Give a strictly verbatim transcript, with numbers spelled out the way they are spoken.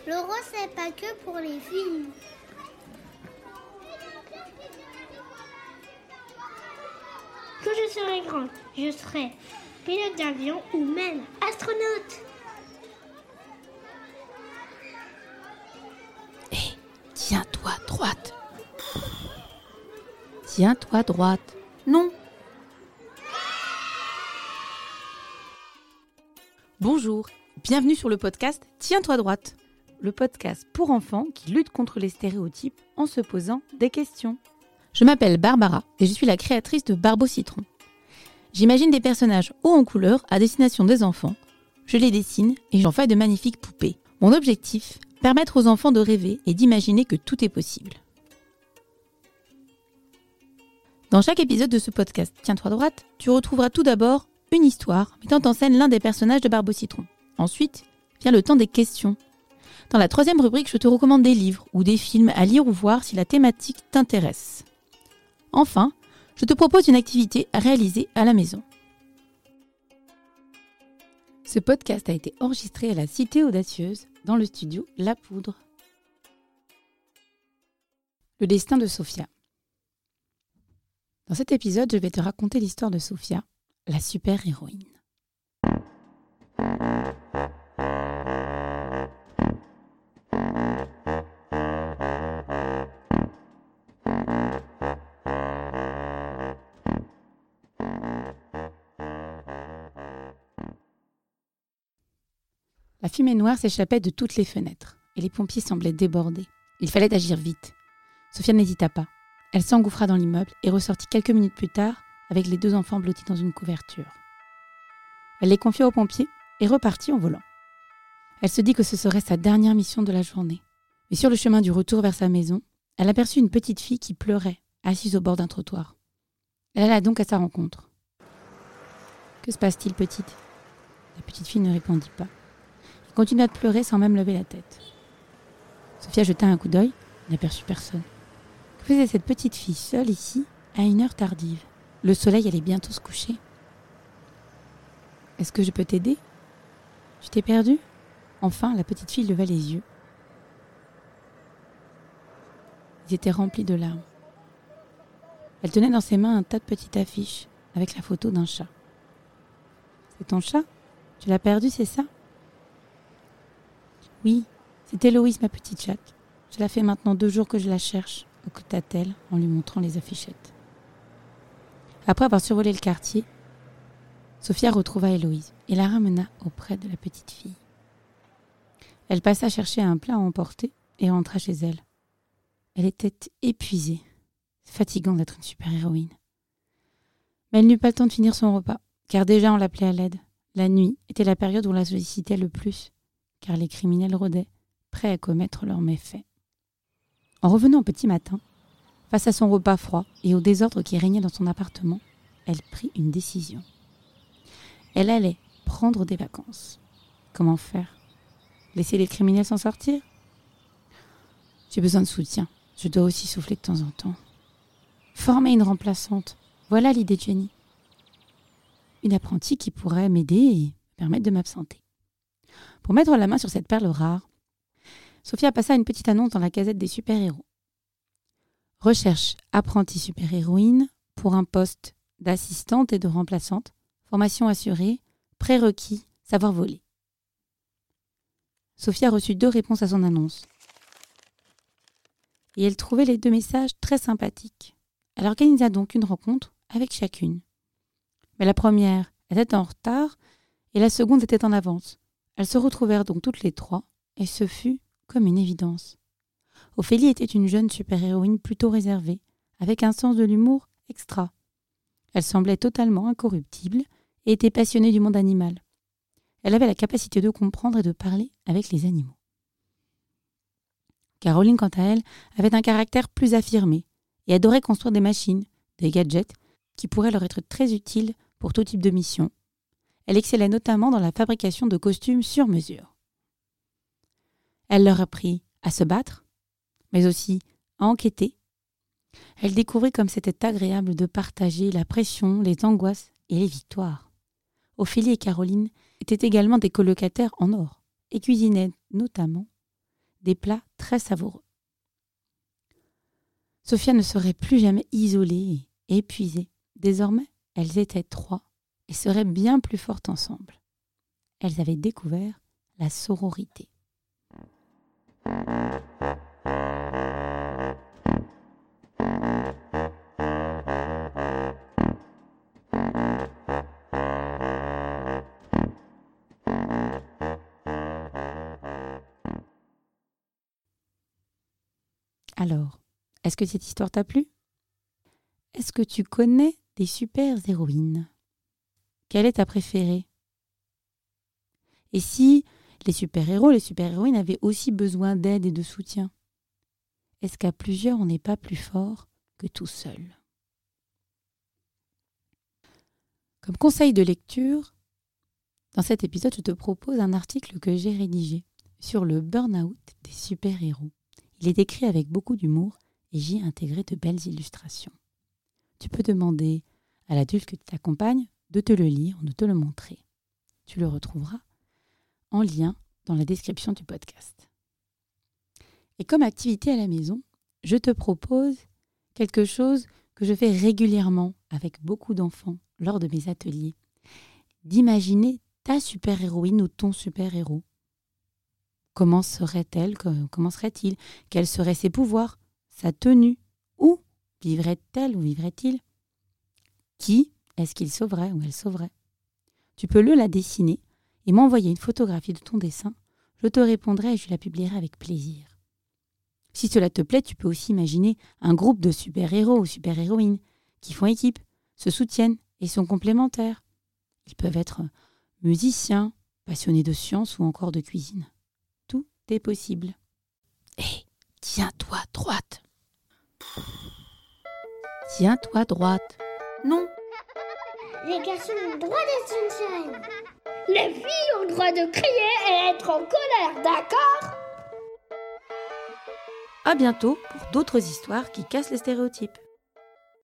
Le rose, c'est pas que pour les filles. Quand je serai grande, je serai pilote d'avion ou même astronaute. Hé, hey, tiens-toi droite. Tiens-toi droite. Non. Bonjour, bienvenue sur le podcast Tiens-toi droite. Le podcast pour enfants qui lutte contre les stéréotypes en se posant des questions. Je m'appelle Barbara et je suis la créatrice de Barbe au citron. J'imagine des personnages hauts en couleur à destination des enfants. Je les dessine et j'en fais de magnifiques poupées. Mon objectif, permettre aux enfants de rêver et d'imaginer que tout est possible. Dans chaque épisode de ce podcast Tiens-toi droite, tu retrouveras tout d'abord une histoire mettant en scène l'un des personnages de Barbe au citron. Ensuite, vient le temps des questions. Dans la troisième rubrique, je te recommande des livres ou des films à lire ou voir si la thématique t'intéresse. Enfin, je te propose une activité à réaliser à la maison. Ce podcast a été enregistré à la Cité Audacieuse, dans le studio La Poudre. Le destin de Sophia. Dans cet épisode, je vais te raconter l'histoire de Sophia, la super-héroïne. La fumée noire s'échappait de toutes les fenêtres et les pompiers semblaient débordés. Il fallait agir vite. Sophia n'hésita pas. Elle s'engouffra dans l'immeuble et ressortit quelques minutes plus tard avec les deux enfants blottis dans une couverture. Elle les confia aux pompiers et repartit en volant. Elle se dit que ce serait sa dernière mission de la journée. Mais sur le chemin du retour vers sa maison, elle aperçut une petite fille qui pleurait, assise au bord d'un trottoir. Elle alla donc à sa rencontre. « Que se passe-t-il, petite ?» La petite fille ne répondit pas. Elle continua de pleurer sans même lever la tête. Sophia jeta un coup d'œil, n'aperçut personne. Que faisait cette petite fille seule ici, à une heure tardive ? Le soleil allait bientôt se coucher. « Est-ce que je peux t'aider ? Tu t'es perdue ?» Enfin, la petite fille leva les yeux. Ils étaient remplis de larmes. Elle tenait dans ses mains un tas de petites affiches avec la photo d'un chat. « C'est ton chat ? Tu l'as perdu, c'est ça ? » ?»« Oui, c'est Héloïse, ma petite chatte. Cela fait maintenant deux jours que je la cherche, » écouta-t-elle en lui montrant les affichettes. Après avoir survolé le quartier, Sophia retrouva Héloïse et la ramena auprès de la petite fille. Elle passa chercher un plat à emporter et rentra chez elle. Elle était épuisée. C'est fatigant d'être une super-héroïne. Mais elle n'eut pas le temps de finir son repas, car déjà on l'appelait à l'aide. La nuit était la période où on la sollicitait le plus, car les criminels rôdaient, prêts à commettre leurs méfaits. En revenant au petit matin, face à son repas froid et au désordre qui régnait dans son appartement, elle prit une décision. Elle allait prendre des vacances. Comment faire ? Laisser les criminels s'en sortir ? J'ai besoin de soutien. Je dois aussi souffler de temps en temps. Former une remplaçante. Voilà l'idée de Jenny. Une apprentie qui pourrait m'aider et me permettre de m'absenter. Pour mettre la main sur cette perle rare, Sophia passa une petite annonce dans la casette des super-héros. Recherche apprentie super-héroïne pour un poste d'assistante et de remplaçante. Formation assurée, prérequis, savoir voler. Sophia reçut deux réponses à son annonce. Et elle trouvait les deux messages très sympathiques. Elle organisa donc une rencontre avec chacune. Mais la première était en retard et la seconde était en avance. Elles se retrouvèrent donc toutes les trois et ce fut comme une évidence. Ophélie était une jeune super-héroïne plutôt réservée, avec un sens de l'humour extra. Elle semblait totalement incorruptible et était passionnée du monde animal. Elle avait la capacité de comprendre et de parler avec les animaux. Caroline, quant à elle, avait un caractère plus affirmé et adorait construire des machines, des gadgets, qui pourraient leur être très utiles pour tout type de mission. Elle excellait notamment dans la fabrication de costumes sur mesure. Elle leur apprit à se battre, mais aussi à enquêter. Elle découvrit comme c'était agréable de partager la pression, les angoisses et les victoires. Ophélie et Caroline étaient également des colocataires en or et cuisinaient notamment des plats très savoureux. Sophia ne serait plus jamais isolée et épuisée. Désormais, elles étaient trois et seraient bien plus fortes ensemble. Elles avaient découvert la sororité. Alors, est-ce que cette histoire t'a plu ? Est-ce que tu connais des super-héroïnes ? Quelle est ta préférée ? Et si les super-héros, les super-héroïnes avaient aussi besoin d'aide et de soutien ? Est-ce qu'à plusieurs, on n'est pas plus fort que tout seul ? Comme conseil de lecture, dans cet épisode, je te propose un article que j'ai rédigé sur le burn-out des super-héros. Il est écrit avec beaucoup d'humour et j'y ai intégré de belles illustrations. Tu peux demander à l'adulte que t'accompagne de te le lire ou de te le montrer. Tu le retrouveras en lien dans la description du podcast. Et comme activité à la maison, je te propose quelque chose que je fais régulièrement avec beaucoup d'enfants lors de mes ateliers, d'imaginer ta super-héroïne ou ton super-héros. Comment serait-elle, comment serait-il ? Quels seraient ses pouvoirs, sa tenue ? Où vivrait-elle ou vivrait-il ? Qui est-ce qu'il sauverait ou elle sauverait ? Tu peux le la dessiner et m'envoyer une photographie de ton dessin. Je te répondrai et je la publierai avec plaisir. Si cela te plaît, tu peux aussi imaginer un groupe de super-héros ou super-héroïnes qui font équipe, se soutiennent et sont complémentaires. Ils peuvent être musiciens, passionnés de science ou encore de cuisine. Tout est possible. Hé, hey, tiens-toi droite. Tiens-toi droite. Non. Les garçons ont le droit d'être sunshine. Les filles ont le droit de crier et être en colère, d'accord ? À bientôt pour d'autres histoires qui cassent les stéréotypes.